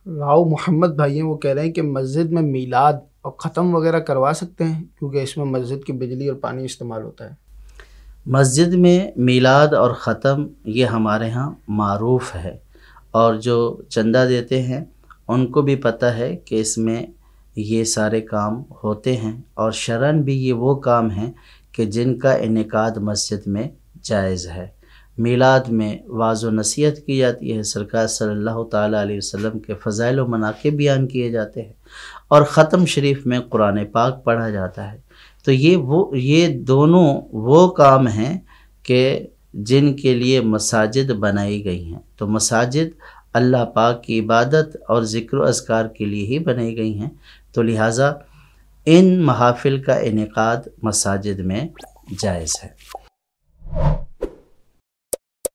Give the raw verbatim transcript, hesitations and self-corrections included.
राव मोहम्मद भाई हैं, वो कह रहे हैं कि मस्जिद में मीलाद और ख़त्म वगैरह करवा सकते हैं क्योंकि इसमें मस्जिद की बिजली और पानी इस्तेमाल होता है। मस्जिद में मीलाद और ख़त्म ये हमारे यहाँ मारूफ़ है, और जो चंदा देते हैं उनको भी पता है कि इसमें ये सारे काम होते हैं, और शरन भी ये वो काम हैं कि जिनका इनेकाद मस्जिद में जायज़ है। मीलाद में वाज़ व नसीहत की जाती है, सरकार सल्लल्लाहु ताला अलैहि वसल्लम के फ़ज़ाइल व मनाक़िब बयान किए जाते हैं, और ख़त्म शरीफ में कुरान पाक पढ़ा जाता है। तो ये वो ये दोनों वो काम हैं कि जिनके लिए मसाजिद बनाई गई हैं। तो मसाजिद अल्लाह पाक की इबादत और ज़िक्र अज़कार के लिए ही बनाई गई हैं, तो लिहाजा इन महाफ़िल का इनेकाद मसाजिद में जायज़ है।